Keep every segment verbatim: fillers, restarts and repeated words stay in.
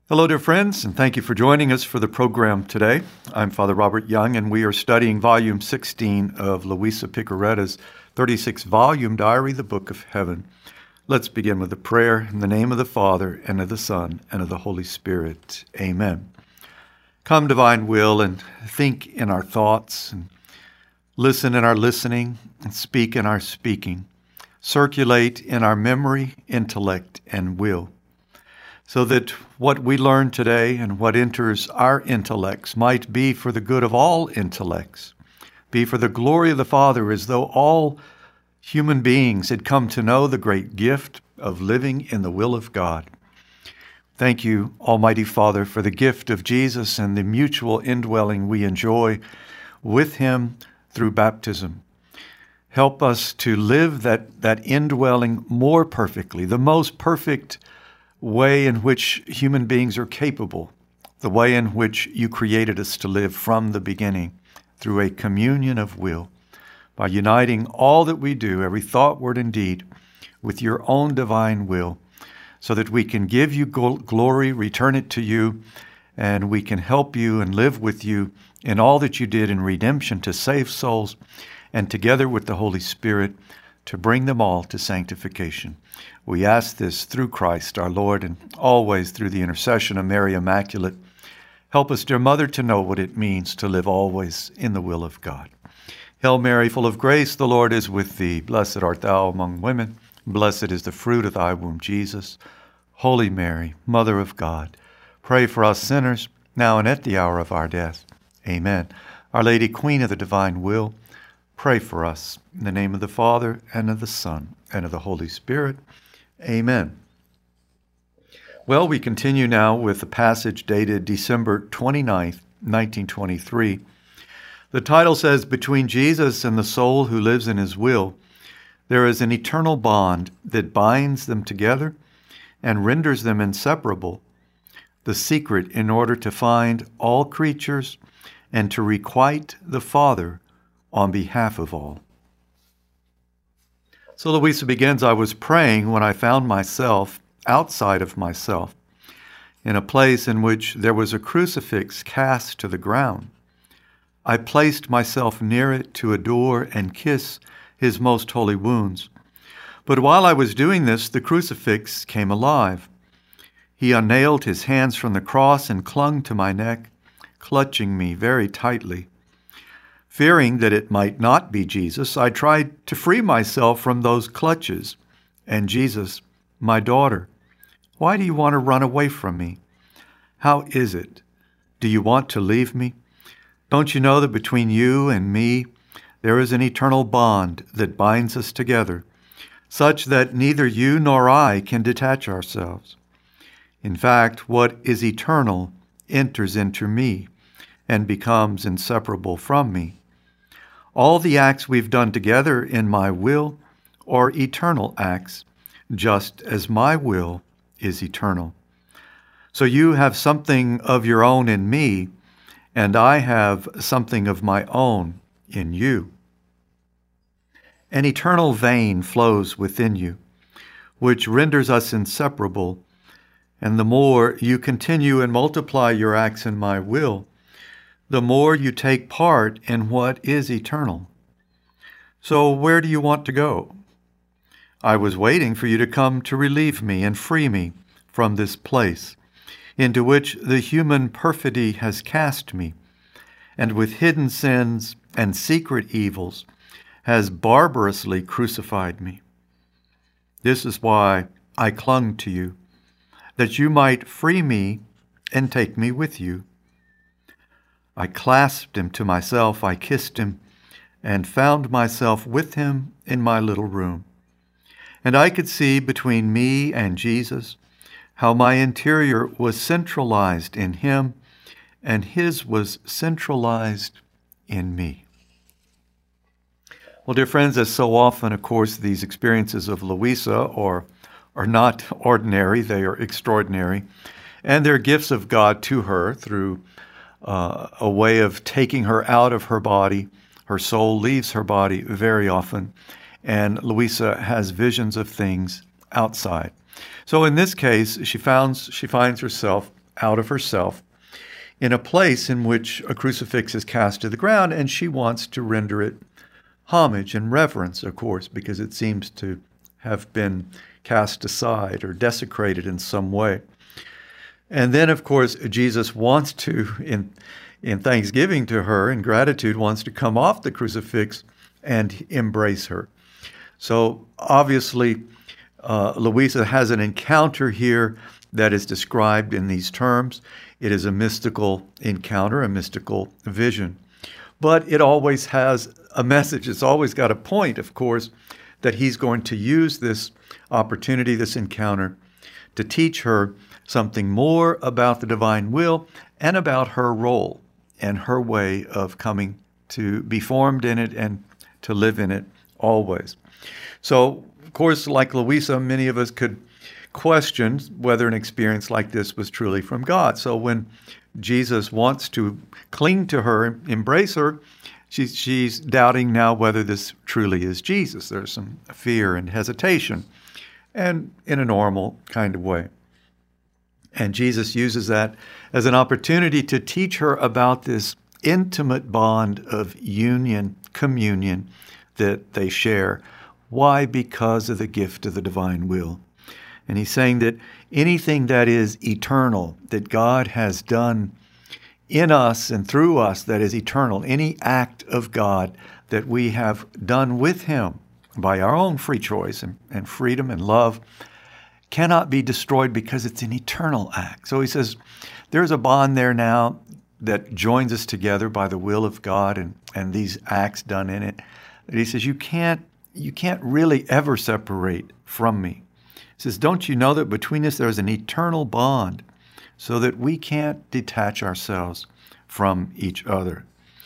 Hello, dear friends, and thank you for joining us for the program today. I'm Father Robert Young, and we are studying Volume sixteen of Luisa Piccaretta's thirty-six volume diary, The Book of Heaven. Let's begin with a prayer in the name of the Father, and of the Son, and of the Holy Spirit. Amen. Come, divine will, and think in our thoughts, and listen in our listening, and speak in our speaking. Circulate in our memory, intellect, and will, so that what we learn today and what enters our intellects might be for the good of all intellects, be for the glory of the Father, as though all human beings had come to know the great gift of living in the will of God. Thank you, Almighty Father, for the gift of Jesus and the mutual indwelling we enjoy with him through baptism. Help us to live that, that indwelling more perfectly, the most perfect way in which human beings are capable, the way in which you created us to live from the beginning, through a communion of will, by uniting all that we do, every thought, word, and deed, with your own divine will, so that we can give you glory, return it to you, and we can help you and live with you in all that you did in redemption to save souls, and together with the Holy Spirit, to bring them all to sanctification. We ask this through Christ our Lord, and always through the intercession of Mary Immaculate. Help us, dear Mother, to know what it means to live always in the will of God. Hail Mary, full of grace, the Lord is with thee. Blessed art thou among women. Blessed is the fruit of thy womb, Jesus. Holy Mary, Mother of God, pray for us sinners, now and at the hour of our death. Amen. Our Lady, Queen of the divine will, pray for us. In the name of the Father, and of the Son, and of the Holy Spirit. Amen. Well, we continue now with a passage dated December twenty-ninth, nineteen twenty-three. The title says, "Between Jesus and the soul who lives in his will, there is an eternal bond that binds them together and renders them inseparable, the secret in order to find all creatures and to requite the Father on behalf of all." So Luisa begins, "I was praying when I found myself outside of myself, in a place in which there was a crucifix cast to the ground. I placed myself near it to adore and kiss his most holy wounds. But while I was doing this, the crucifix came alive. He unnailed his hands from the cross and clung to my neck, clutching me very tightly. Fearing that it might not be Jesus, I tried to free myself from those clutches. And Jesus, my daughter, why do you want to run away from me? How is it? Do you want to leave me? Don't you know that between you and me there is an eternal bond that binds us together, such that neither you nor I can detach ourselves? In fact, what is eternal enters into me and becomes inseparable from me. All the acts we've done together in my will are eternal acts, just as my will is eternal. So you have something of your own in me, and I have something of my own in you. An eternal vein flows within you, which renders us inseparable, and the more you continue and multiply your acts in my will, the more you take part in what is eternal. So where do you want to go? I was waiting for you to come to relieve me and free me from this place into which the human perfidy has cast me, and with hidden sins and secret evils has barbarously crucified me. This is why I clung to you, that you might free me and take me with you. I clasped him to myself, I kissed him, and found myself with him in my little room. And I could see between me and Jesus how my interior was centralized in him, and his was centralized in me." Well, dear friends, as so often, of course, these experiences of Luisa are, are not ordinary, they are extraordinary, and they're gifts of God to her through Uh, a way of taking her out of her body. Her soul leaves her body very often, and Luisa has visions of things outside. So in this case, she finds, she finds herself out of herself in a place in which a crucifix is cast to the ground, and she wants to render it homage and reverence, of course, because it seems to have been cast aside or desecrated in some way. And then, of course, Jesus wants to, in, in thanksgiving to her, in gratitude, wants to come off the crucifix and embrace her. So obviously, uh, Louisa has an encounter here that is described in these terms. It is a mystical encounter, a mystical vision. But it always has a message. It's always got a point, of course, that he's going to use this opportunity, this encounter, to teach her something more about the divine will and about her role and her way of coming to be formed in it and to live in it always. So, of course, like Louisa, many of us could question whether an experience like this was truly from God. So when Jesus wants to cling to her, embrace her, she's, she's doubting now whether this truly is Jesus. There's some fear and hesitation, and in a normal kind of way. And Jesus uses that as an opportunity to teach her about this intimate bond of union, communion that they share. Why? Because of the gift of the divine will. And he's saying that anything that is eternal, that God has done in us and through us that is eternal, any act of God that we have done with him by our own free choice and, and freedom and love, cannot be destroyed because it's an eternal act. So he says there's a bond there now that joins us together by the will of God and, and these acts done in it. That he says you can't you can't really ever separate from me. He says, don't you know that between us there's an eternal bond so that we can't detach ourselves from each other?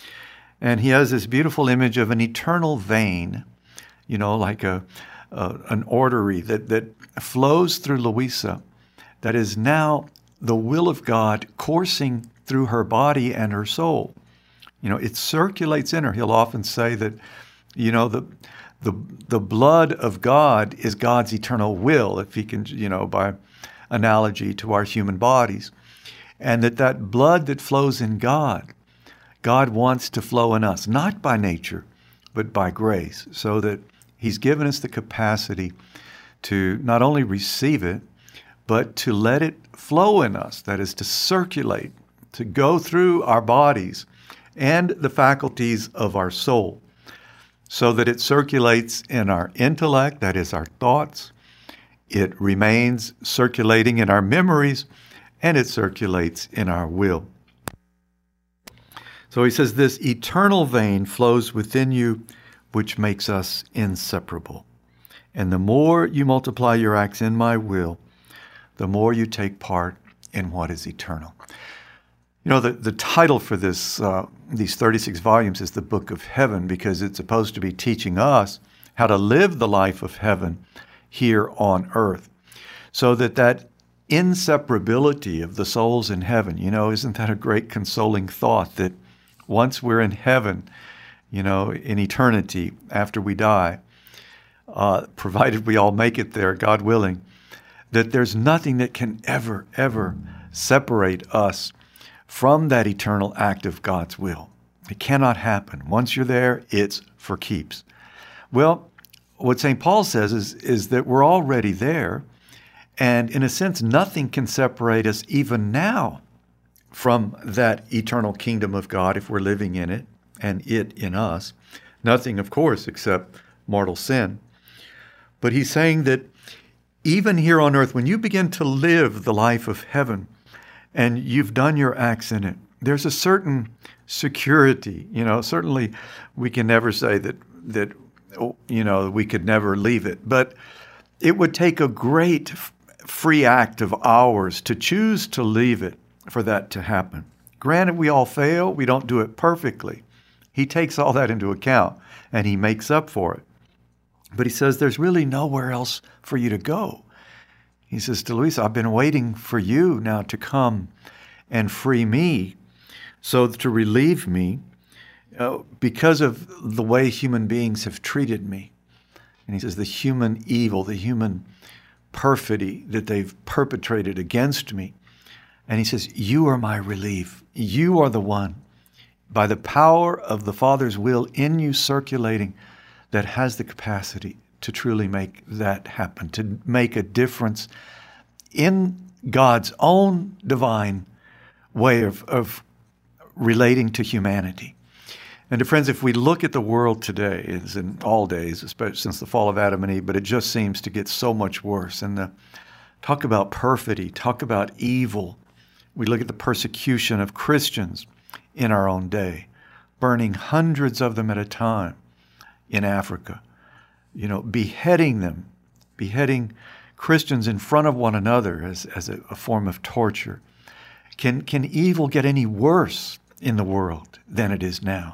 And he has this beautiful image of an eternal vein, you know, like a, a an artery that, that flows through Louisa, that is now the will of God coursing through her body and her soul. You know, it circulates in her. He'll often say that, you know, the the the blood of God is God's eternal will, if he can, you know, by analogy to our human bodies. And that that blood that flows in God, God wants to flow in us, not by nature, but by grace, so that he's given us the capacity to not only receive it, but to let it flow in us, that is to circulate, to go through our bodies and the faculties of our soul, so that it circulates in our intellect, that is our thoughts, it remains circulating in our memories, and it circulates in our will. So he says, this eternal vein flows within you, which makes us inseparable. And the more you multiply your acts in my will, the more you take part in what is eternal. You know, the, the title for this uh, these thirty-six volumes is the Book of Heaven, because it's supposed to be teaching us how to live the life of heaven here on earth. So that that inseparability of the souls in heaven, you know, isn't that a great consoling thought that once we're in heaven, you know, in eternity after we die, uh, provided we all make it there, God willing, that there's nothing that can ever, ever separate us from that eternal act of God's will. It cannot happen. Once you're there, it's for keeps. Well, what Saint Paul says is, is that we're already there, and in a sense, nothing can separate us even now from that eternal kingdom of God if we're living in it and it in us. Nothing, of course, except mortal sin. But he's saying that even here on earth, when you begin to live the life of heaven and you've done your acts in it, there's a certain security. You know, certainly we can never say that, that you know, we could never leave it. But it would take a great free act of ours to choose to leave it for that to happen. Granted, we all fail. We don't do it perfectly. He takes all that into account, and he makes up for it. But he says there's really nowhere else for you to go. He says to Louisa, I've been waiting for you now to come and free me, so to relieve me uh, because of the way human beings have treated me. And he says the human evil, the human perfidy that they've perpetrated against me. And he says, you are my relief. You are the one, by the power of the Father's will in you circulating, that has the capacity to truly make that happen, to make a difference in God's own divine way of, of relating to humanity. And friends, if we look at the world today, as in all days, especially since the fall of Adam and Eve, but it just seems to get so much worse. And the, talk about perfidy, talk about evil. We look at the persecution of Christians in our own day, burning hundreds of them at a time in Africa, you know, beheading them, beheading Christians in front of one another as, as a, a form of torture. Can, can evil get any worse in the world than it is now?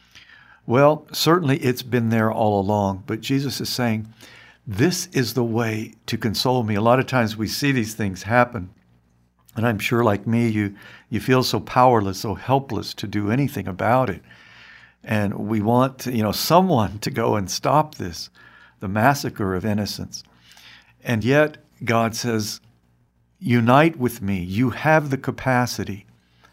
Well, certainly it's been there all along, but Jesus is saying, this is the way to console me. A lot of times we see these things happen, and I'm sure like me, you, you feel so powerless, so helpless to do anything about it. And we want to, you know, someone to go and stop this, the massacre of innocents. And yet God says, unite with me. You have the capacity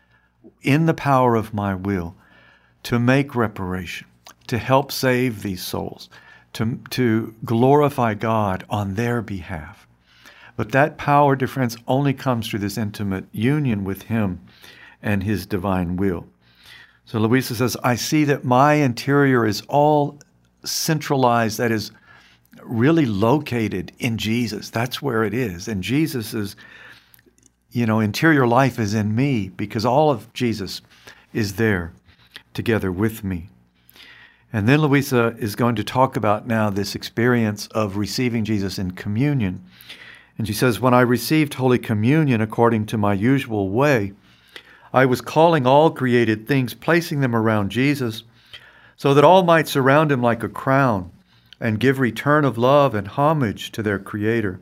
in the power of my will to make reparation, to help save these souls, to, to glorify God on their behalf. But that power, dear friends, only comes through this intimate union with Him and His divine will. So Louisa says, I see that my interior is all centralized, that is really located in Jesus. That's where it is. And Jesus is, you know, interior life is in me because all of Jesus is there together with me. And then Louisa is going to talk about now this experience of receiving Jesus in communion. And she says, when I received Holy Communion according to my usual way, I was calling all created things, placing them around Jesus, so that all might surround Him like a crown and give return of love and homage to their Creator.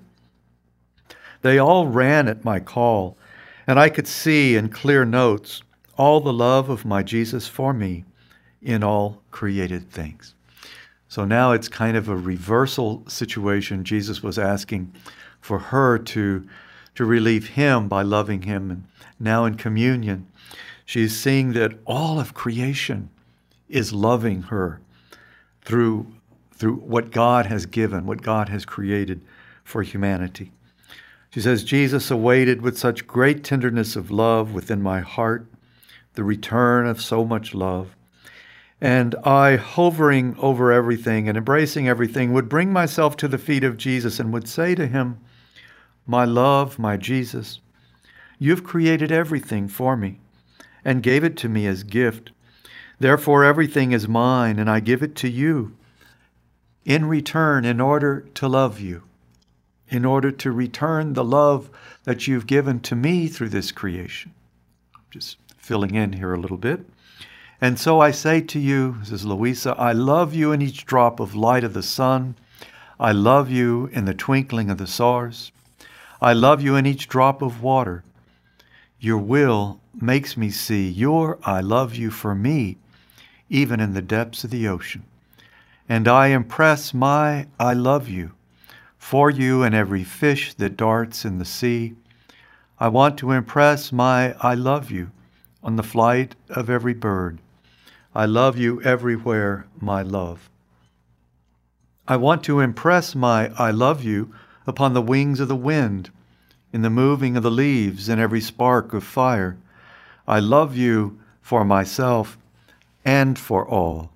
They all ran at my call, and I could see in clear notes all the love of my Jesus for me in all created things. So now it's kind of a reversal situation. Jesus was asking for her to, to relieve Him by loving Him. And now in communion, she's seeing that all of creation is loving her through, through what God has given, what God has created for humanity. She says, Jesus awaited with such great tenderness of love within my heart the return of so much love. And I, hovering over everything and embracing everything, would bring myself to the feet of Jesus and would say to Him, my love, my Jesus, you've created everything for me and gave it to me as gift. Therefore, everything is mine, and I give it to you in return in order to love you, in order to return the love that you've given to me through this creation. Just filling in here a little bit. And so I say to you, says Louisa, I love you in each drop of light of the sun. I love you in the twinkling of the stars. I love you in each drop of water. Your will makes me see your I love you for me, even in the depths of the ocean. And I impress my I love you for you in every fish that darts in the sea. I want to impress my I love you on the flight of every bird. I love you everywhere, my love. I want to impress my I love you upon the wings of the wind, in the moving of the leaves, in every spark of fire. I love you for myself and for all.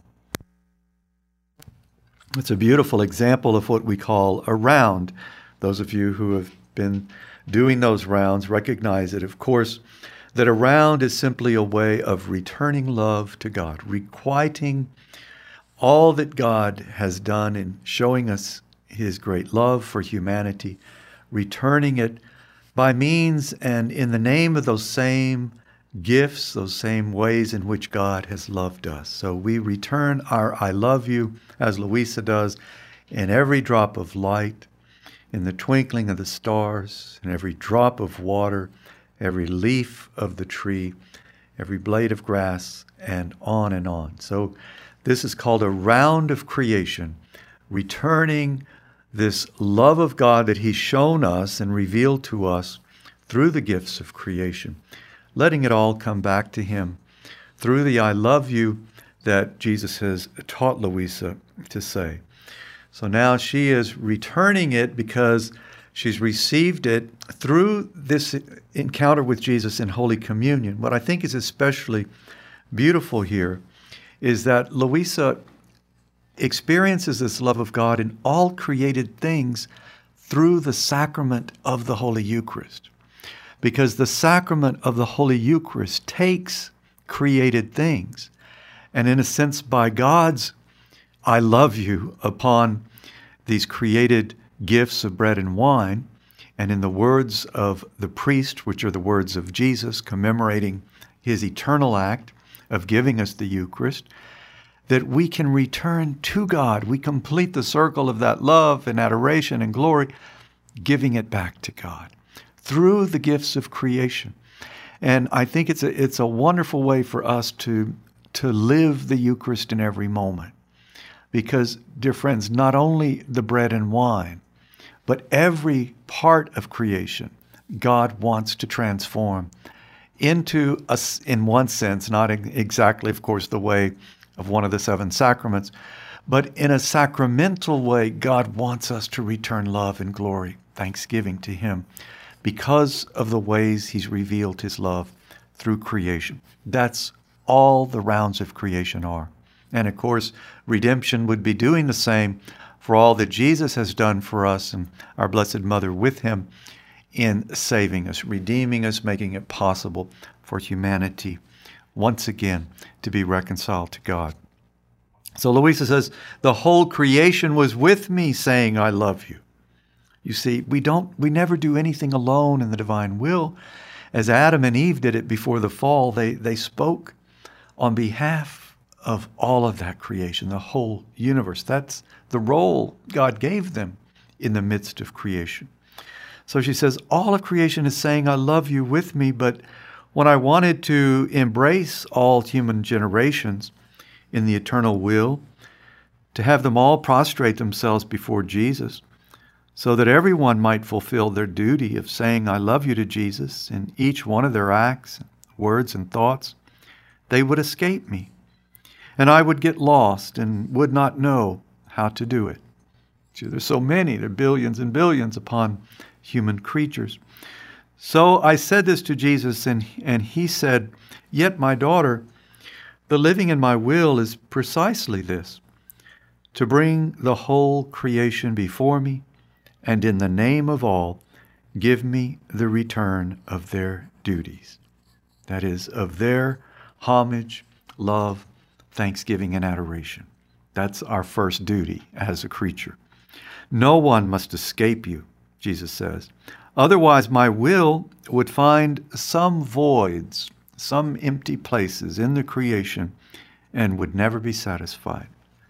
It's a beautiful example of what we call a round. Those of you who have been doing those rounds recognize it, of course, that a round is simply a way of returning love to God, requiting all that God has done in showing us His great love for humanity, returning it by means and in the name of those same gifts, those same ways in which God has loved us. So we return our I love you, as Louisa does, in every drop of light, in the twinkling of the stars, in every drop of water, every leaf of the tree, every blade of grass, and on and on. So this is called a round of creation, returning this love of God that He's shown us and revealed to us through the gifts of creation, letting it all come back to him through the I love you that Jesus has taught Louisa to say. So now she is returning it because she's received it through this encounter with Jesus in Holy Communion. What I think is especially beautiful here is that Louisa experiences this love of God in all created things through the sacrament of the Holy Eucharist. Because the sacrament of the Holy Eucharist takes created things, and in a sense, by God's I love you upon these created gifts of bread and wine, and in the words of the priest, which are the words of Jesus commemorating his eternal act of giving us the Eucharist, that we can return to God. We complete the circle of that love and adoration and glory, giving it back to God through the gifts of creation. And I think it's a, it's a wonderful way for us to, to live the Eucharist in every moment. Because, dear friends, not only the bread and wine, but every part of creation, God wants to transform into, a, in one sense, not exactly, of course, the way of one of the seven sacraments, but in a sacramental way, God wants us to return love and glory, thanksgiving to him, because of the ways he's revealed his love through creation. That's all the rounds of creation are. And of course, redemption would be doing the same for all that Jesus has done for us and our Blessed Mother with him in saving us, redeeming us, making it possible for humanity once again to be reconciled to God. So Louisa says, the whole creation was with me saying, I love you. You see, we don't, we never do anything alone in the divine will. As Adam and Eve did it before the fall, they, they spoke on behalf of all of that creation, the whole universe. That's the role God gave them in the midst of creation. So she says, all of creation is saying, I love you with me, but when I wanted to embrace all human generations in the eternal will, to have them all prostrate themselves before Jesus, so that everyone might fulfill their duty of saying, I love you to Jesus in each one of their acts, words, and thoughts, they would escape me. And I would get lost and would not know how to do it. See, there's so many, there are billions and billions upon human creatures. So I said this to Jesus, and, and he said, yet my daughter, the living in my will is precisely this, to bring the whole creation before me, and in the name of all, give me the return of their duties. That is, of their homage, love, thanksgiving, and adoration. That's our first duty as a creature. No one must escape you, Jesus says. Otherwise, my will would find some voids, some empty places in the creation, and would never be satisfied.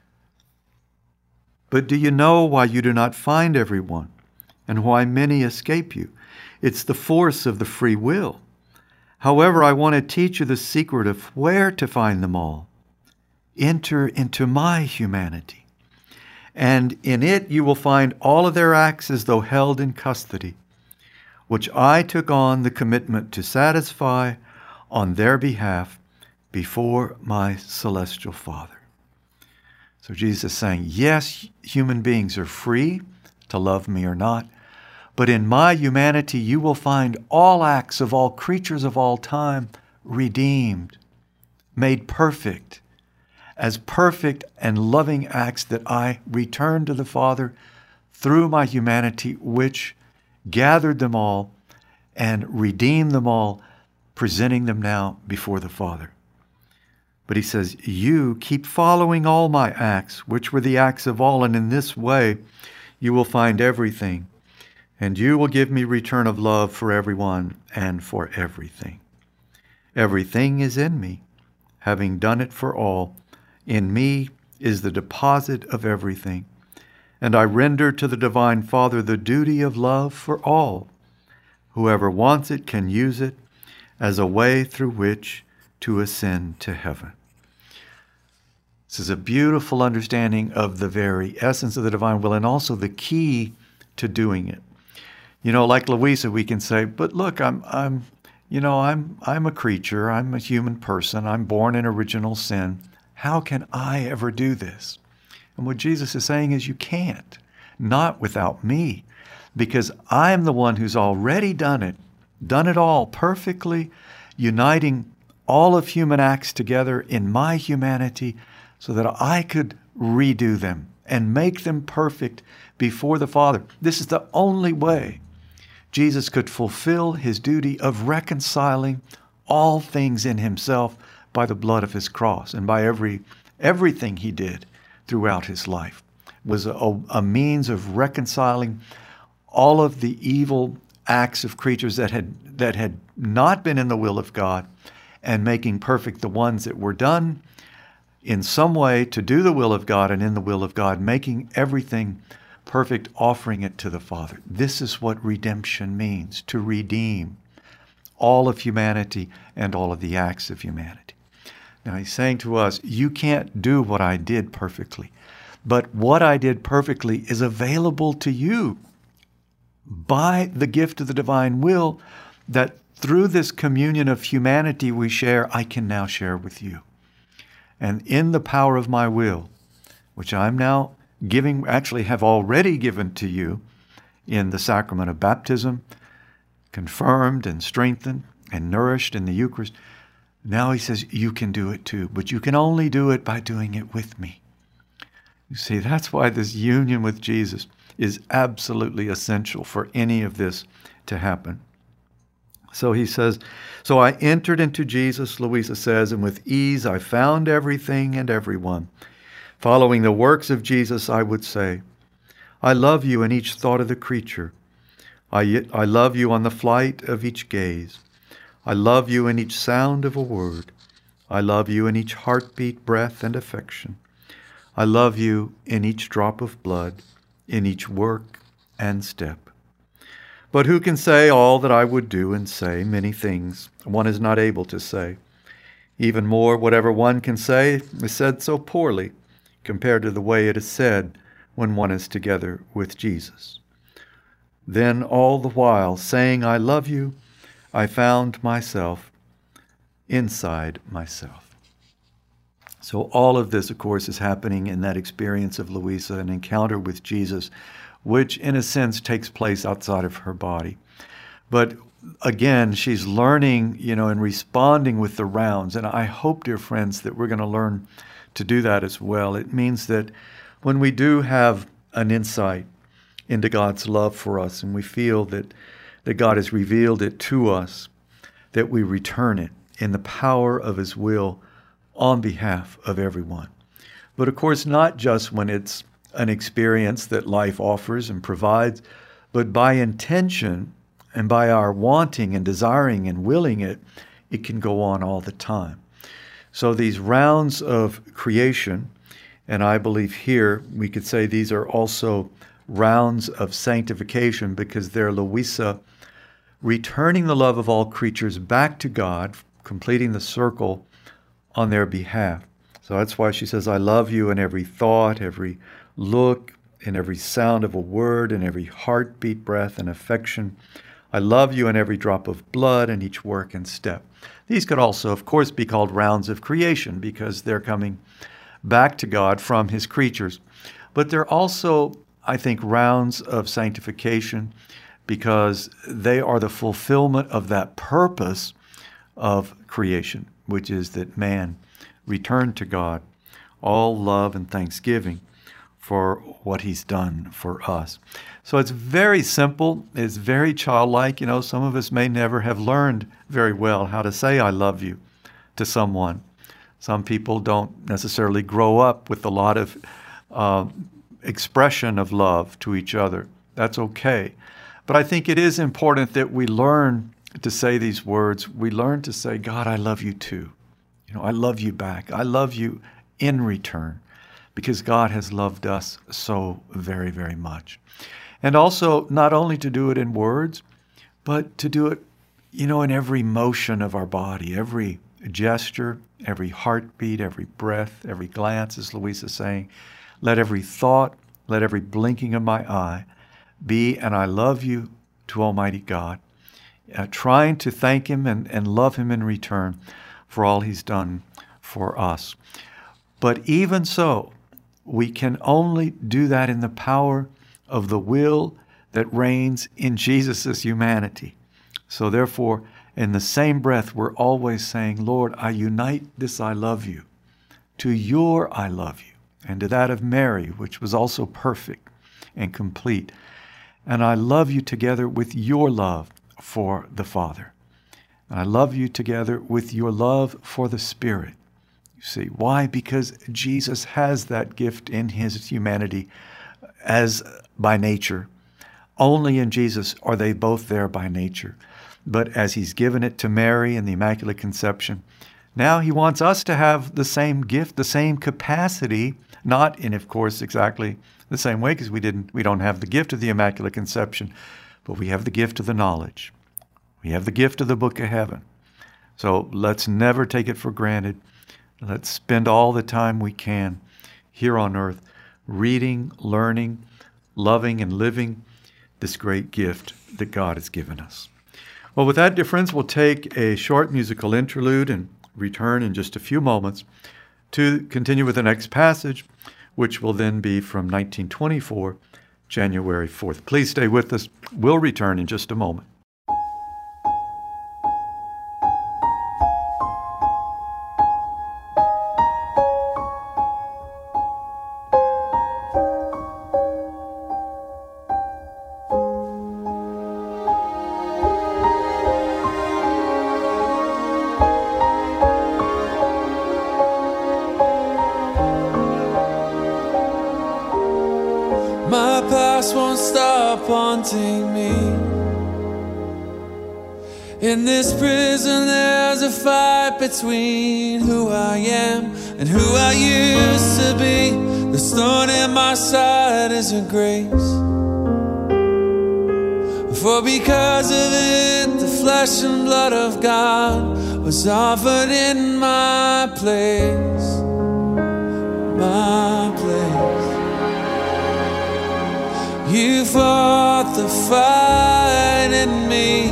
But do you know why you do not find everyone, and why many escape you? It's the force of the free will. However, I want to teach you the secret of where to find them all. Enter into my humanity, and in it you will find all of their acts as though held in custody, which I took on the commitment to satisfy on their behalf before my celestial Father. So Jesus is saying, yes, human beings are free to love me or not, but in my humanity you will find all acts of all creatures of all time redeemed, made perfect, as perfect and loving acts that I return to the Father through my humanity, which gathered them all and redeemed them all, presenting them now before the Father. But he says, you keep following all my acts, which were the acts of all, and in this way you will find everything, and you will give me return of love for everyone and for everything. Everything is in me, having done it for all. In me is the deposit of everything, and I render to the Divine Father the duty of love for all. Whoever wants it can use it as a way through which to ascend to heaven. This is a beautiful understanding of the very essence of the divine will and also the key to doing it. You know, like Louisa, we can say, but look, I'm, I'm, you know, I'm, I'm a creature. I'm a human person. I'm born in original sin. How can I ever do this? And what Jesus is saying is you can't, not without me, because I am the one who's already done it, done it all perfectly, uniting all of human acts together in my humanity so that I could redo them and make them perfect before the Father. This is the only way Jesus could fulfill his duty of reconciling all things in himself by the blood of his cross and by every everything he did throughout his life was a, a means of reconciling all of the evil acts of creatures that had that had not been in the will of God and making perfect the ones that were done in some way to do the will of God and in the will of God, making everything perfect, offering it to the Father. This is what redemption means, to redeem all of humanity and all of the acts of humanity. Now he's saying to us, you can't do what I did perfectly, but what I did perfectly is available to you by the gift of the divine will that through this communion of humanity we share, I can now share with you. And in the power of my will, which I'm now giving, actually have already given to you in the sacrament of baptism, confirmed and strengthened and nourished in the Eucharist, now he says, you can do it too, but you can only do it by doing it with me. You see, that's why this union with Jesus is absolutely essential for any of this to happen. So he says, so I entered into Jesus, Louisa says, and with ease I found everything and everyone. Following the works of Jesus, I would say, I love you in each thought of the creature. I, I love you on the flight of each gaze. I love you in each sound of a word. I love you in each heartbeat, breath, and affection. I love you in each drop of blood, in each work and step. But who can say all that I would do and say? Many things one is not able to say. Even more, whatever one can say is said so poorly compared to the way it is said when one is together with Jesus. Then all the while, saying I love you, I found myself inside myself. So all of this, of course, is happening in that experience of Louisa, an encounter with Jesus, which in a sense takes place outside of her body. But again, she's learning, you know, and responding with the rounds. And I hope, dear friends, that we're going to learn to do that as well. It means that when we do have an insight into God's love for us and we feel that, that God has revealed it to us, that we return it in the power of his will on behalf of everyone. But of course, not just when it's an experience that life offers and provides, but by intention and by our wanting and desiring and willing it, it can go on all the time. So these rounds of creation, and I believe here we could say these are also rounds of sanctification because they're Louisa returning the love of all creatures back to God, completing the circle on their behalf. So that's why she says, I love you in every thought, every look, in every sound of a word, in every heartbeat, breath, and affection. I love you in every drop of blood and each work and step. These could also, of course, be called rounds of creation because they're coming back to God from his creatures. But they're also, I think, rounds of sanctification because they are the fulfillment of that purpose of creation, which is that man return to God all love and thanksgiving for what he's done for us. So it's very simple. It's very childlike. You know, some of us may never have learned very well how to say I love you to someone. Some people don't necessarily grow up with a lot of uh, expression of love to each other. That's okay. But I think it is important that we learn to say these words. We learn to say, God, I love you too. You know, I love you back. I love you in return because God has loved us so very, very much. And also not only to do it in words, but to do it, you know, in every motion of our body, every gesture, every heartbeat, every breath, every glance, as Louisa is saying. Let every thought, let every blinking of my eye be, and I love you to Almighty God, uh, trying to thank Him and, and love Him in return for all He's done for us. But even so, we can only do that in the power of the will that reigns in Jesus' humanity. So therefore, in the same breath, we're always saying, Lord, I unite this I love you to your I love you, and to that of Mary, which was also perfect and complete. And I love you together with your love for the Father. And I love you together with your love for the Spirit. You see, why? Because Jesus has that gift in His humanity as by nature. Only in Jesus are they both there by nature. But as He's given it to Mary in the Immaculate Conception, now He wants us to have the same gift, the same capacity, not in, of course, exactly the same way, because we didn't, we don't have the gift of the Immaculate Conception, but we have the gift of the knowledge. We have the gift of the Book of Heaven. So let's never take it for granted. Let's spend all the time we can here on earth reading, learning, loving, and living this great gift that God has given us. Well, with that, dear friends, we'll take a short musical interlude and return in just a few moments to continue with the next passage, which will then be from nineteen twenty-four, January fourth. Please stay with us. We'll return in just a moment. My past won't stop haunting me. In this prison there's a fight between who I am and who I used to be. The thorn in my side is a grace, for because of it the flesh and blood of God was offered in my place, my place. You fought the fight in me.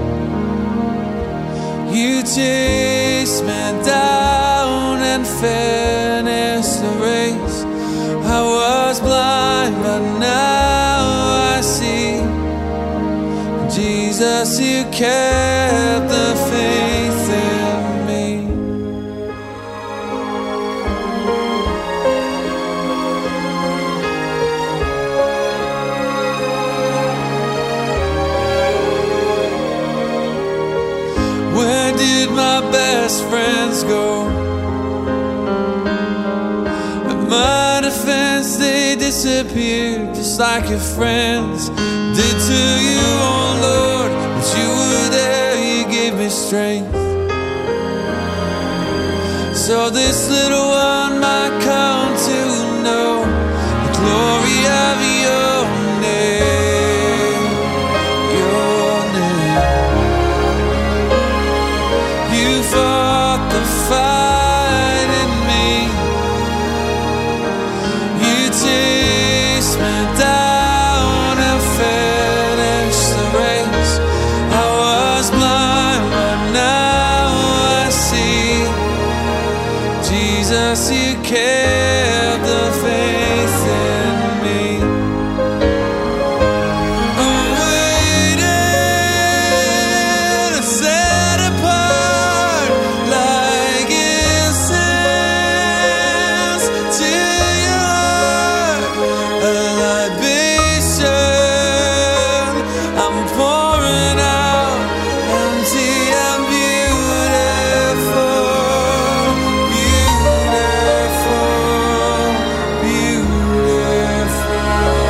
You chased me down and finished the race. I was blind, but now I see. Jesus, you kept the faith in me. Where did my best friends go? At my defense, they disappeared, just like your friends did to you, oh Lord. But you were there, you gave me strength. So this little one might come to know the glory of your name, your name. You fought the fight in me. You chased me down and finished the race. I was blind, but now I see. Jesus, you kept the faith in me. I'm waiting, set apart like incense to your heart. A libation I'm pouring out, empty and beautiful, beautiful, beautiful.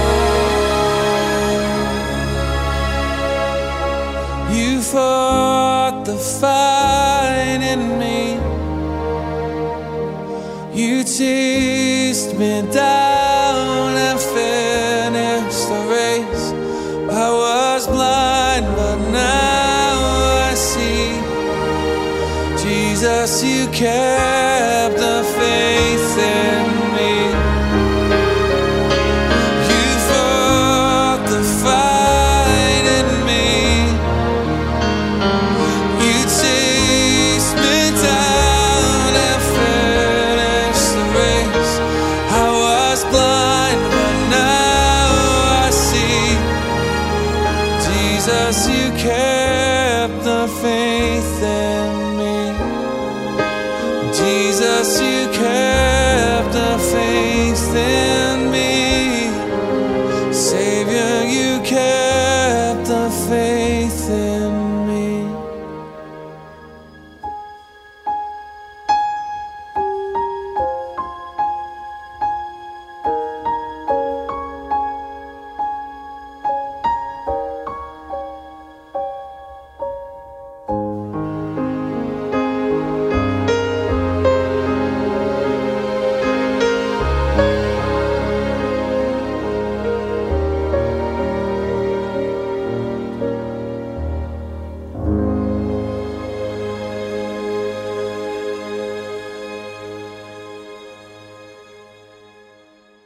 You fought the fight in me. You chased me down and finished the race. I was blind, but now I see. Jesus, you kept the faith in me. You fought the fight in me.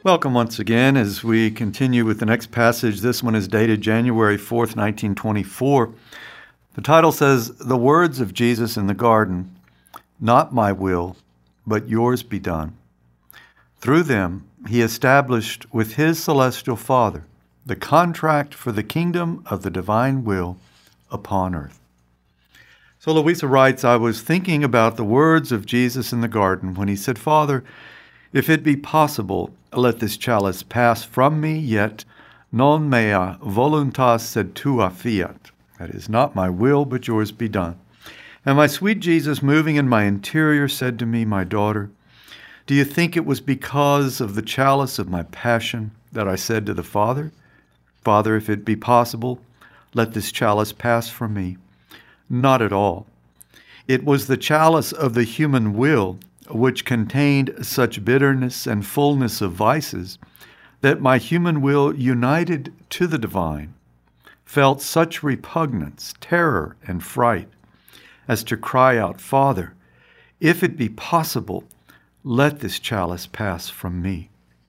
Welcome once again as we continue with the next passage. This one is dated January fourth, nineteen twenty-four. The title says, "The words of Jesus in the garden, not my will, but yours be done." Through them, he established with his celestial Father the contract for the kingdom of the divine will upon earth. So Louisa writes, "I was thinking about the words of Jesus in the garden when he said, 'Father, if it be possible, let this chalice pass from me, yet non mea voluntas sed tua fiat.' That is, not my will, but yours be done. And my sweet Jesus, moving in my interior, said to me, 'My daughter, do you think it was because of the chalice of my passion that I said to the Father, Father, if it be possible, let this chalice pass from me?' Not at all. It was the chalice of the human will, which contained such bitterness and fullness of vices, that my human will, united to the divine, felt such repugnance, terror, and fright, as to cry out, 'Father, if it be possible, let this chalice pass from me.'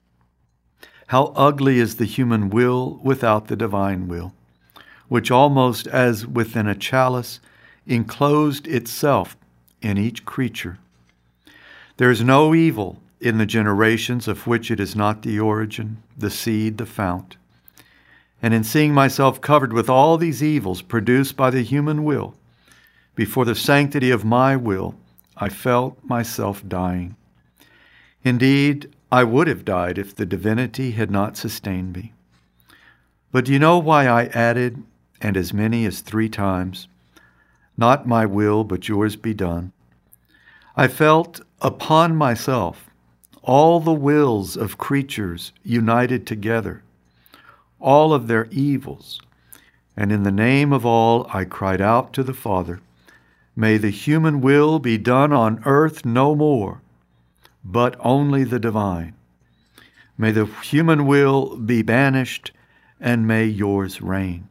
How ugly is the human will without the divine will, which almost as within a chalice enclosed itself in each creature. There is no evil in the generations of which it is not the origin, the seed, the fount. And in seeing myself covered with all these evils produced by the human will, before the sanctity of my will, I felt myself dying. Indeed, I would have died if the divinity had not sustained me. But do you know why I added, and as many as three times, 'Not my will, but yours be done'? I felt upon myself all the wills of creatures united together, all of their evils, and in the name of all I cried out to the Father, 'May the human will be done on earth no more, but only the divine. May the human will be banished, and may yours reign.'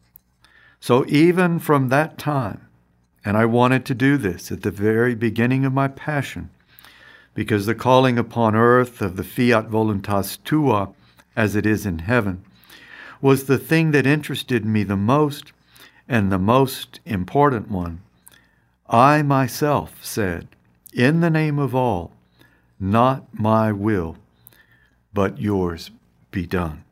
So even from that time, and I wanted to do this at the very beginning of my passion, because the calling upon earth of the fiat voluntas tua, as it is in heaven, was the thing that interested me the most and the most important one. I myself said, in the name of all, 'Not my will, but yours be done.'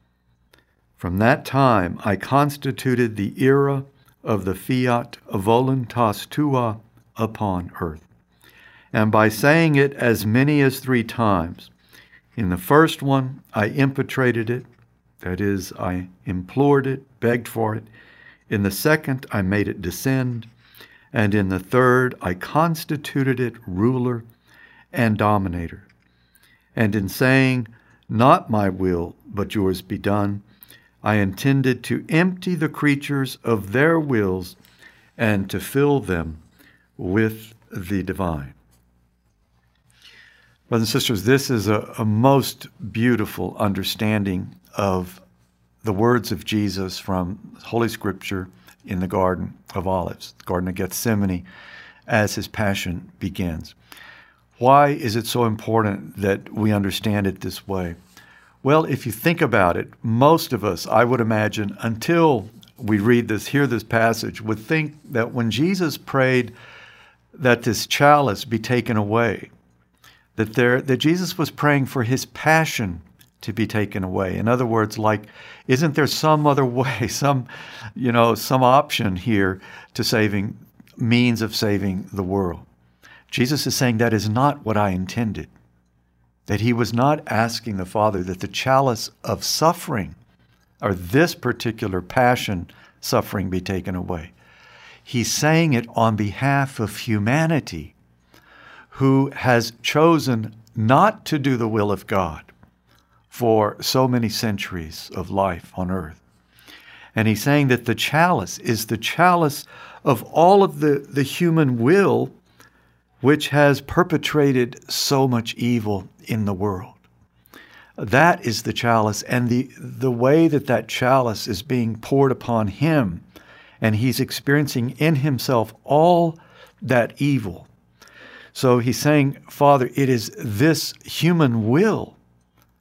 From that time, I constituted the era of the fiat voluntas tua upon earth. And by saying it as many as three times, in the first one, I impetrated it, that is, I implored it, begged for it. In the second, I made it descend. And in the third, I constituted it ruler and dominator. And in saying, 'Not my will, but yours be done,' I intended to empty the creatures of their wills and to fill them with the divine." Brothers and sisters, this is a, a most beautiful understanding of the words of Jesus from Holy Scripture in the Garden of Olives, the Garden of Gethsemane, as his passion begins. Why is it so important that we understand it this way? Well, if you think about it, most of us, I would imagine, until we read this, hear this passage, would think that when Jesus prayed that this chalice be taken away, that there, that Jesus was praying for his passion to be taken away. In other words, like, isn't there some other way, some, you know, some option here to saving, means of saving the world? Jesus is saying that is not what I intended. That he was not asking the Father that the chalice of suffering, or this particular passion suffering, be taken away. He's saying it on behalf of humanity, who has chosen not to do the will of God for so many centuries of life on earth. And he's saying that the chalice is the chalice of all of the, the human will which has perpetrated so much evil in the world. That is the chalice, and the, the way that that chalice is being poured upon him, and he's experiencing in himself all that evil. So he's saying, Father, it is this human will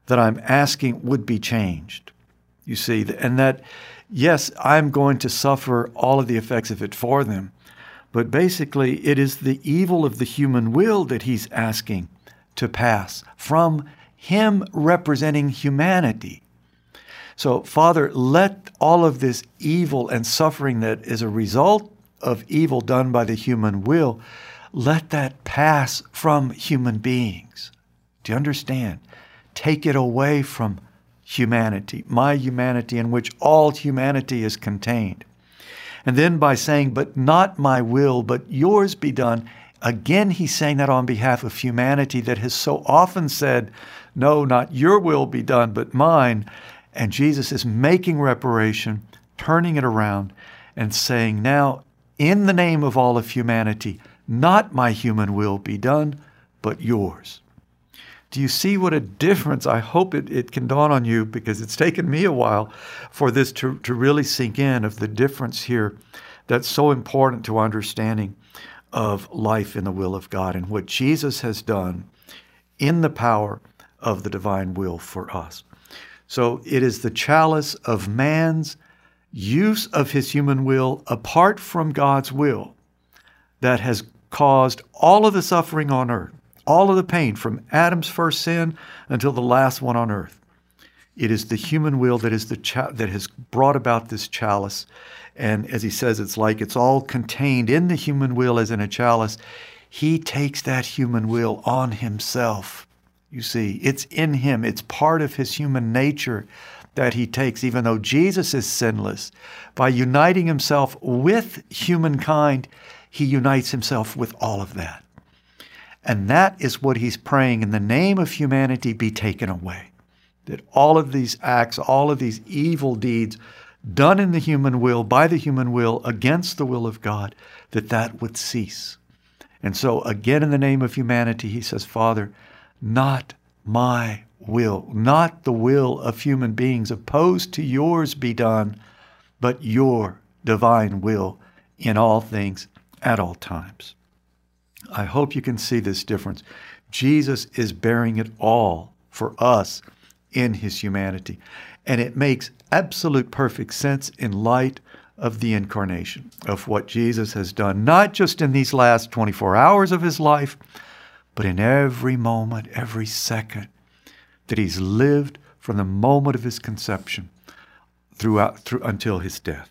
that I'm asking would be changed. You see, and that, yes, I'm going to suffer all of the effects of it for them, but basically it is the evil of the human will that he's asking to pass from him representing humanity. So, Father, let all of this evil and suffering that is a result of evil done by the human will, let that pass from human beings. Do you understand? Take it away from humanity, my humanity in which all humanity is contained. And then by saying, but not my will, but yours be done, again he's saying that on behalf of humanity that has so often said, no, not your will be done, but mine. And Jesus is making reparation, turning it around, and saying, now, in the name of all of humanity, not my human will be done, but yours. Do you see what a difference? I hope it, it can dawn on you, because it's taken me a while for this to, to really sink in, of the difference here that's so important to understanding of life in the will of God and what Jesus has done in the power of the divine will for us. So it is the chalice of man's use of his human will apart from God's will that has caused all of the suffering on earth, all of the pain from Adam's first sin until the last one on earth. It is the human will that is the cha- that has brought about this chalice. And as he says, it's like it's all contained in the human will as in a chalice. He takes that human will on himself. You see, it's in him. It's part of his human nature that he takes, even though Jesus is sinless. By uniting himself with humankind, he unites himself with all of that. And that is what he's praying, in the name of humanity, be taken away. That all of these acts, all of these evil deeds done in the human will, by the human will, against the will of God, that that would cease. And so again, in the name of humanity, he says, Father, not my will, not the will of human beings opposed to yours be done, but your divine will in all things at all times. I hope you can see this difference. Jesus is bearing it all for us in his humanity. And it makes absolute perfect sense in light of the incarnation, of what Jesus has done, not just in these last twenty-four hours of his life, but in every moment, every second that he's lived from the moment of his conception throughout through until his death.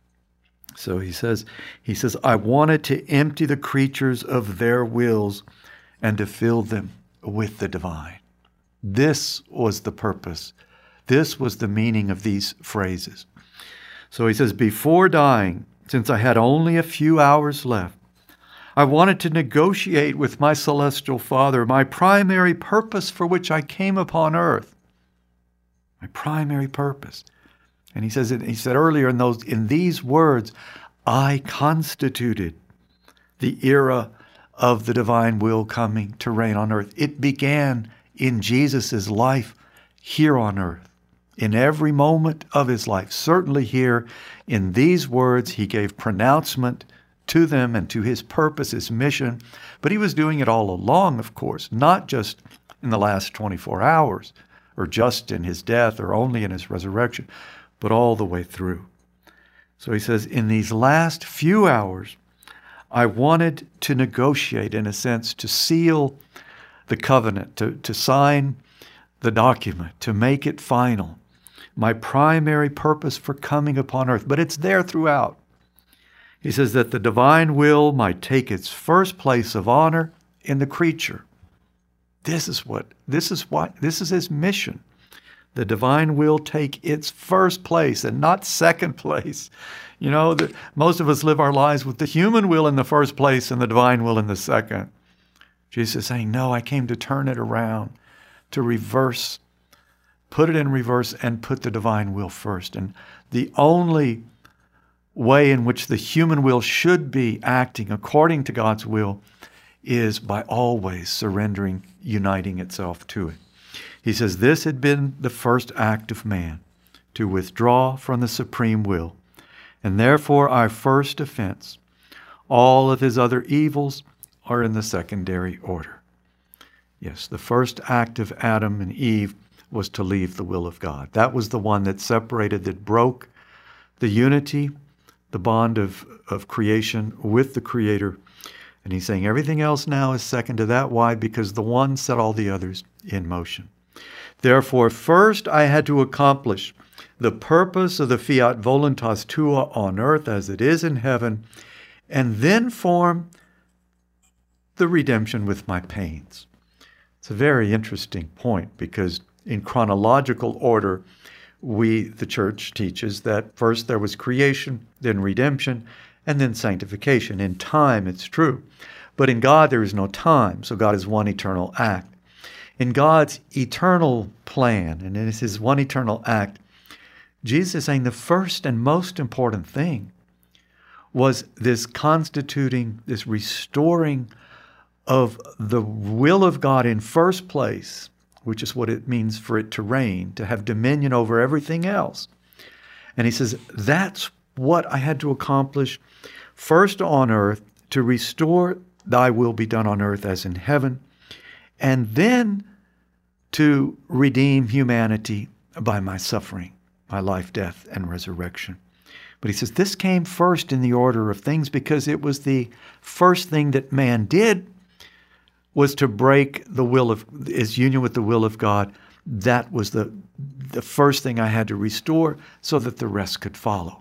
So he says, he says, I wanted to empty the creatures of their wills and to fill them with the divine. This was the purpose. This was the meaning of these phrases. So he says, before dying, since I had only a few hours left, I wanted to negotiate with my celestial Father my primary purpose for which I came upon earth. My primary purpose. And he says, he said earlier in those, in these words, I constituted the era of the divine will coming to reign on earth. It began in Jesus' life here on earth, in every moment of his life. Certainly here in these words, he gave pronouncement to them and to his purpose, his mission. But he was doing it all along, of course, not just in the last twenty-four hours, or just in his death, or only in his resurrection, but all the way through. So he says, in these last few hours, I wanted to negotiate, in a sense, to seal the covenant, to, to sign the document, to make it final. My primary purpose for coming upon earth, but it's there throughout. He says that the divine will might take its first place of honor in the creature. This is what, this is what, this is his mission. The divine will take its first place and not second place. You know, the, most of us live our lives with the human will in the first place and the divine will in the second. Jesus is saying, no, I came to turn it around, to reverse, put it in reverse and put the divine will first. And the only way in which the human will should be acting according to God's will is by always surrendering, uniting itself to it. He says this had been the first act of man, to withdraw from the supreme will, and therefore our first offense. All of his other evils are in the secondary order. Yes, the first act of Adam and Eve was to leave the will of God. That was the one that separated, that broke the unity, the bond of, of creation with the Creator. And he's saying everything else now is second to that. Why? Because the one set all the others in motion. Therefore, first I had to accomplish the purpose of the fiat voluntas tua on earth as it is in heaven, and then form the redemption with my pains. It's a very interesting point, because in chronological order, we, the church, teaches that first there was creation, then redemption, and then sanctification. In time, it's true. But in God, there is no time, so God is one eternal act. In God's eternal plan, and in His one eternal act, Jesus is saying the first and most important thing was this constituting, this restoring of the will of God in first place, which is what it means for it to reign, to have dominion over everything else. And he says, that's what I had to accomplish first on earth, to restore thy will be done on earth as in heaven, and then to redeem humanity by my suffering, my life, death, and resurrection. But he says this came first in the order of things because it was the first thing that man did, was to break the will of his union with the will of God. That was the, the first thing I had to restore so that the rest could follow.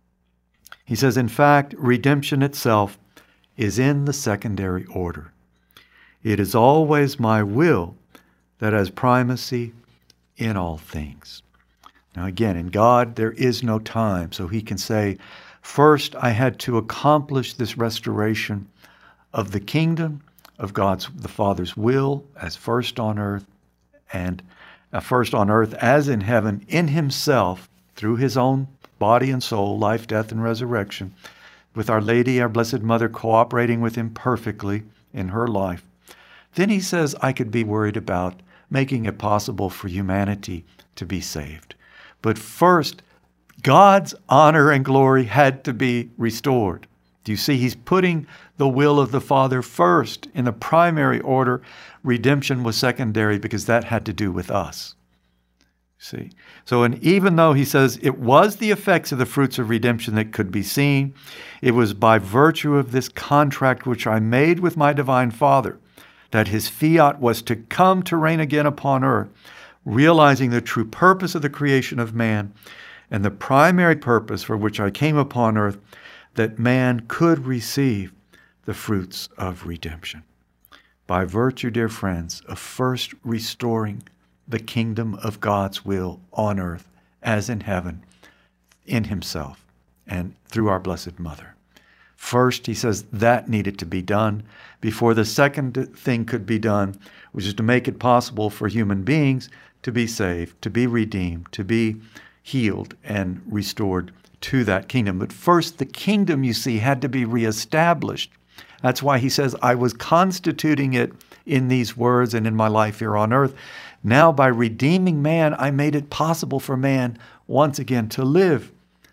He says, in fact, redemption itself is in the secondary order. It is always my will that has primacy in all things. Now again, in God, there is no time, so he can say, first I had to accomplish this restoration of the kingdom, of God's, the Father's will, as first on earth, and uh, first on earth as in heaven, in himself, through his own body and soul, life, death, and resurrection, with Our Lady, our Blessed Mother, cooperating with him perfectly in her life. Then he says, I could be worried about making it possible for humanity to be saved. But first, God's honor and glory had to be restored. Do you see? He's putting the will of the Father first in the primary order. Redemption was secondary because that had to do with us. See? So, and even though he says it was the effects of the fruits of redemption that could be seen, it was by virtue of this contract which I made with my divine Father, that his fiat was to come to reign again upon earth, realizing the true purpose of the creation of man and the primary purpose for which I came upon earth, that man could receive the fruits of redemption. By virtue, dear friends, of first restoring the kingdom of God's will on earth as in heaven, in himself and through our Blessed Mother. First, he says that needed to be done before the second thing could be done, which is to make it possible for human beings to be saved, to be redeemed, to be healed and restored to that kingdom. But first, the kingdom, you see, had to be reestablished. That's why he says, I was constituting it in these words and in my life here on earth. Now, by redeeming man, I made it possible for man once again to live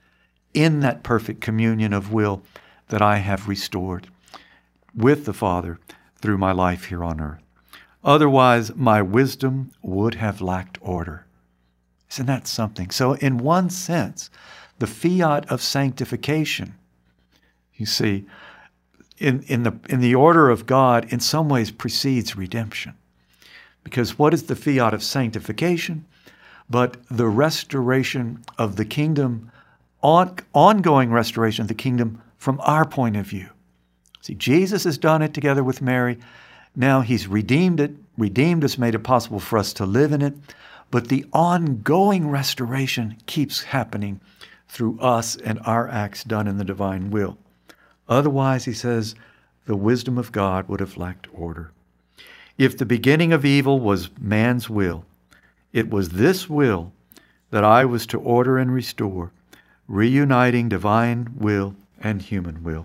in that perfect communion of will that I have restored with the Father through my life here on earth. Otherwise, my wisdom would have lacked order. Isn't that something? So in one sense, the fiat of sanctification, you see, in, in, the, in the order of God, in some ways precedes redemption. Because what is the fiat of sanctification? But the restoration of the kingdom, on, ongoing restoration of the kingdom from our point of view. See, Jesus has done it together with Mary. Now he's redeemed it. Redeemed us, made it possible for us to live in it. But the ongoing restoration keeps happening through us and our acts done in the divine will. Otherwise, he says, the wisdom of God would have lacked order. If the beginning of evil was man's will, it was this will that I was to order and restore, reuniting divine will and human will.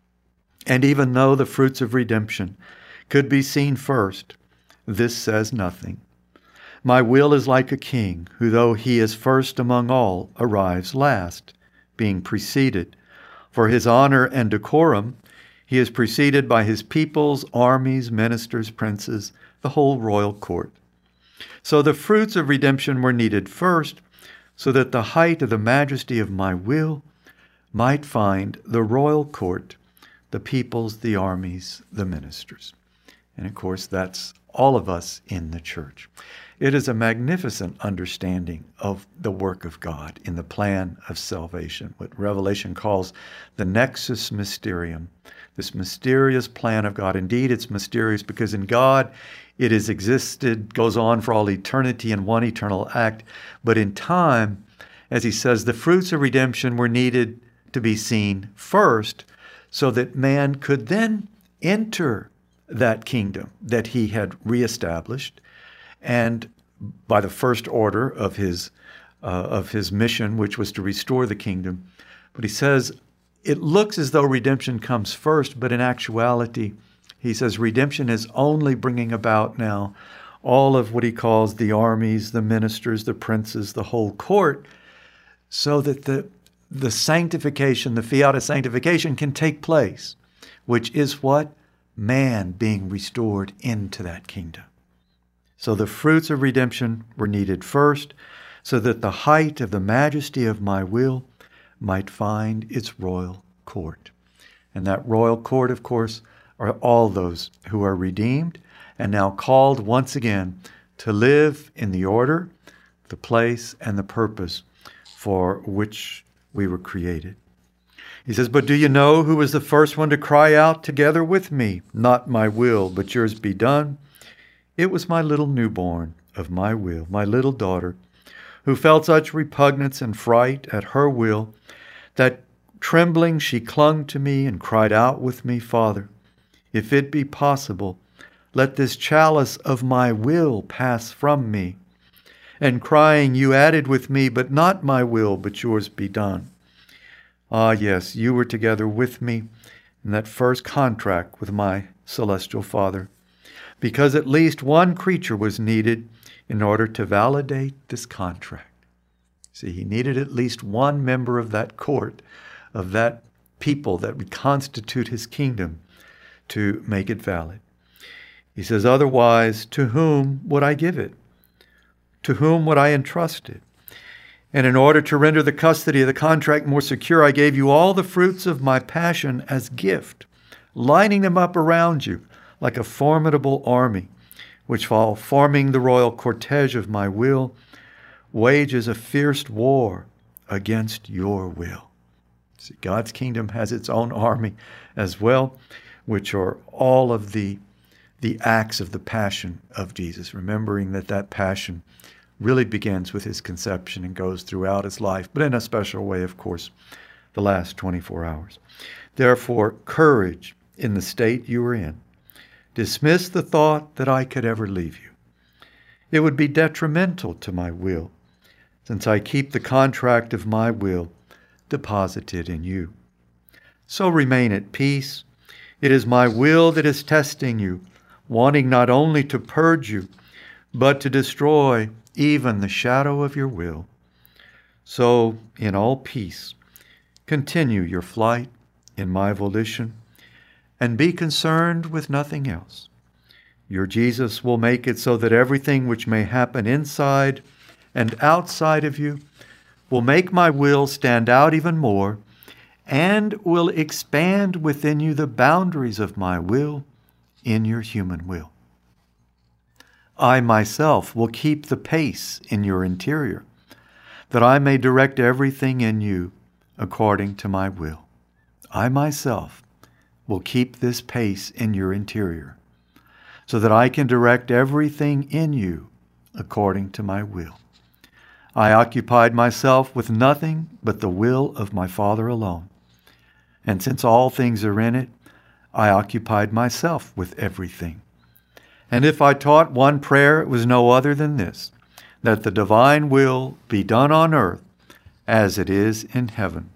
And even though the fruits of redemption could be seen first, this says nothing. My will is like a king, who though he is first among all, arrives last, being preceded. For his honor and decorum, he is preceded by his peoples, armies, ministers, princes, the whole royal court. So the fruits of redemption were needed first, so that the height of the majesty of my will might find the royal court, the peoples, the armies, the ministers. And of course, that's all of us in the church. It is a magnificent understanding of the work of God in the plan of salvation, what Revelation calls the nexus mysterium, this mysterious plan of God. Indeed, it's mysterious because in God it has existed, goes on for all eternity in one eternal act. But in time, as he says, the fruits of redemption were needed to be seen first so that man could then enter that kingdom that he had reestablished. And by the first order of his uh, of his mission, which was to restore the kingdom. But he says, it looks as though redemption comes first, but in actuality, he says redemption is only bringing about now all of what he calls the armies, the ministers, the princes, the whole court, so that the, the sanctification, the fiat of sanctification can take place, which is what? Man being restored into that kingdom. So the fruits of redemption were needed first, so that the height of the majesty of my will might find its royal court. And that royal court, of course, are all those who are redeemed and now called once again to live in the order, the place, and the purpose for which we were created. He says, but do you know who was the first one to cry out together with me? Not my will, but yours be done. It was my little newborn of my will, my little daughter, who felt such repugnance and fright at her will that trembling she clung to me and cried out with me, Father, if it be possible, let this chalice of my will pass from me. And crying, you added with me, but not my will, but yours be done. Ah, yes, you were together with me in that first contract with my celestial Father, because at least one creature was needed in order to validate this contract. See, he needed at least one member of that court, of that people that would constitute his kingdom, to make it valid. He says, otherwise, to whom would I give it? To whom would I entrust it? And in order to render the custody of the contract more secure, I gave you all the fruits of my passion as gift, lining them up around you like a formidable army, which while forming the royal cortege of my will, wages a fierce war against your will. See, God's kingdom has its own army as well, which are all of the, the acts of the passion of Jesus, remembering that that passion really begins with his conception and goes throughout his life, but in a special way, of course, the last twenty-four hours. Therefore, courage in the state you are in. Dismiss the thought that I could ever leave you. It would be detrimental to my will, since I keep the contract of my will deposited in you. So remain at peace. It is my will that is testing you, wanting not only to purge you, but to destroy even the shadow of your will. So, in all peace, continue your flight in my volition, and be concerned with nothing else. Your Jesus will make it so that everything which may happen inside and outside of you will make my will stand out even more, and will expand within you the boundaries of my will in your human will. I myself will keep the pace in your interior, that I may direct everything in you according to my will. I myself will keep this pace in your interior, so that I can direct everything in you according to my will. I occupied myself with nothing but the will of my Father alone. And since all things are in it, I occupied myself with everything. And if I taught one prayer, it was no other than this, that the divine will be done on earth as it is in heaven.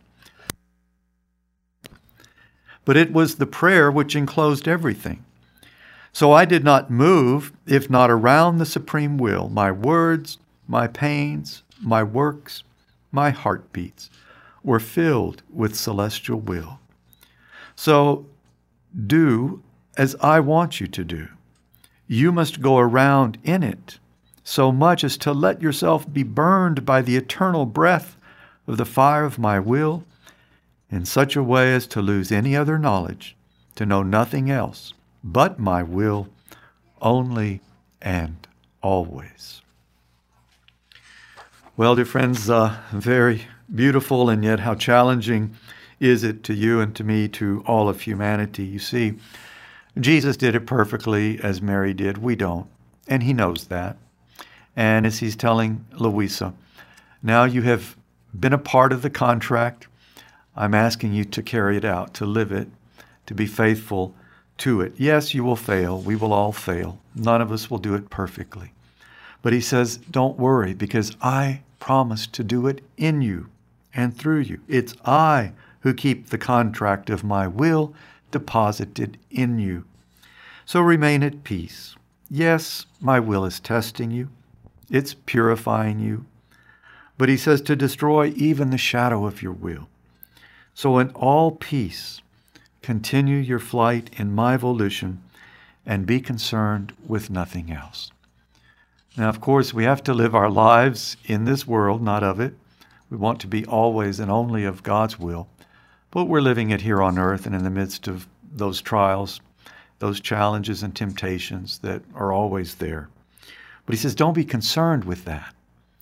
But it was the prayer which enclosed everything. So I did not move, if not around the supreme will. My words, my pains, my works, my heartbeats were filled with celestial will. So do as I want you to do. You must go around in it so much as to let yourself be burned by the eternal breath of the fire of my will, in such a way as to lose any other knowledge, to know nothing else but my will, only and always. Well, dear friends, uh, very beautiful, and yet how challenging is it to you and to me, to all of humanity. You see, Jesus did it perfectly as Mary did. We don't, and he knows that. And as he's telling Louisa, now you have been a part of the contract. I'm asking you to carry it out, to live it, to be faithful to it. Yes, you will fail. We will all fail. None of us will do it perfectly. But he says, don't worry, because I promise to do it in you and through you. It's I who keep the contract of my will deposited in you. So remain at peace. Yes, my will is testing you. It's purifying you. But he says to destroy even the shadow of your will. So in all peace, continue your flight in my volition and be concerned with nothing else. Now, of course, we have to live our lives in this world, not of it. We want to be always and only of God's will. But we're living it here on earth, and in the midst of those trials, those challenges and temptations that are always there. But he says, don't be concerned with that.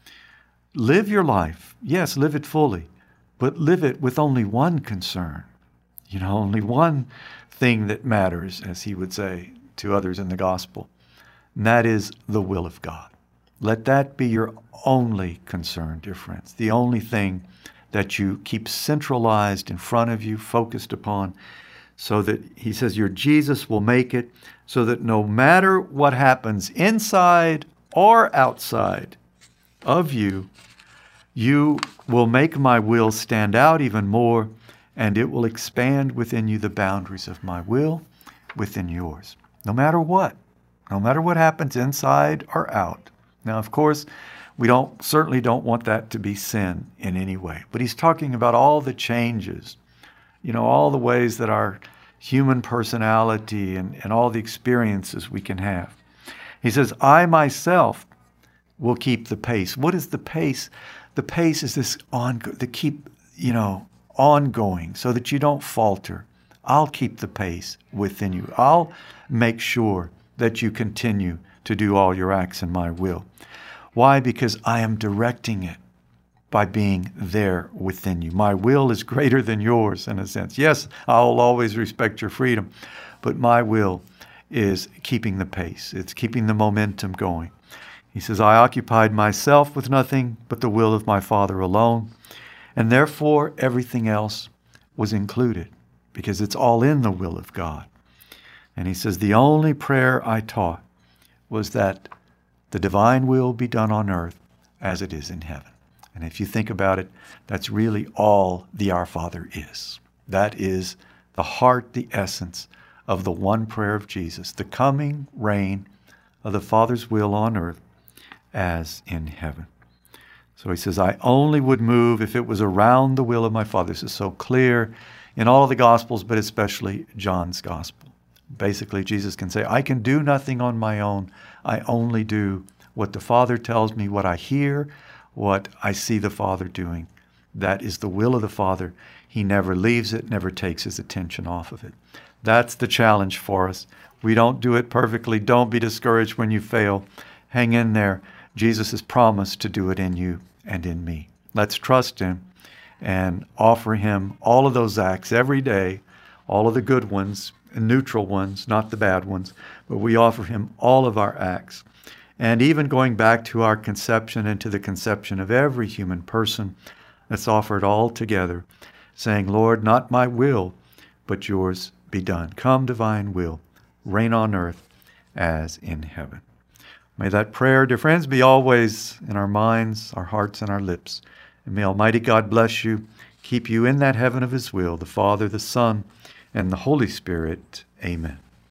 Live your life. Yes, live it fully, but live it with only one concern. You know, only one thing that matters, as he would say to others in the gospel, and that is the will of God. Let that be your only concern, dear friends, the only thing that you keep centralized in front of you, focused upon, so that he says your Jesus will make it so that no matter what happens inside or outside of you, you will make my will stand out even more, and it will expand within you the boundaries of my will within yours, no matter what, no matter what happens inside or out. Now, of course, we don't certainly don't want that to be sin in any way, but he's talking about all the changes, you know, all the ways that our human personality and, and all the experiences we can have. He says, I myself will keep the pace. What is the pace? The pace is this on the keep, you know, ongoing so that you don't falter. I'll keep the pace within you. I'll make sure that you continue to do all your acts in my will. Why? Because I am directing it by being there within you. My will is greater than yours in a sense. Yes, I'll always respect your freedom, but my will is keeping the pace. It's keeping the momentum going. He says, I occupied myself with nothing but the will of my Father alone, and therefore everything else was included because it's all in the will of God. And he says, the only prayer I taught was that the divine will be done on earth as it is in heaven. And if you think about it, that's really all the Our Father is. That is the heart, the essence of the one prayer of Jesus, the coming reign of the Father's will on earth as in heaven. So he says, I only would move if it was around the will of my Father. This is so clear in all of the Gospels, but especially John's Gospel. Basically, Jesus can say, I can do nothing on my own. I only do what the Father tells me, what I hear, what I see the Father doing. That is the will of the Father. He never leaves it, never takes his attention off of it. That's the challenge for us. We don't do it perfectly. Don't be discouraged when you fail. Hang in there. Jesus has promised to do it in you and in me. Let's trust him and offer him all of those acts every day, all of the good ones, and neutral ones, not the bad ones, but we offer him all of our acts. And even going back to our conception and to the conception of every human person, let's offer it all together, saying, Lord, not my will, but yours be done. Come, divine will, reign on earth as in heaven. May that prayer, dear friends, be always in our minds, our hearts, and our lips. And may Almighty God bless you, keep you in that heaven of his will, the Father, the Son, and the Holy Spirit. Amen.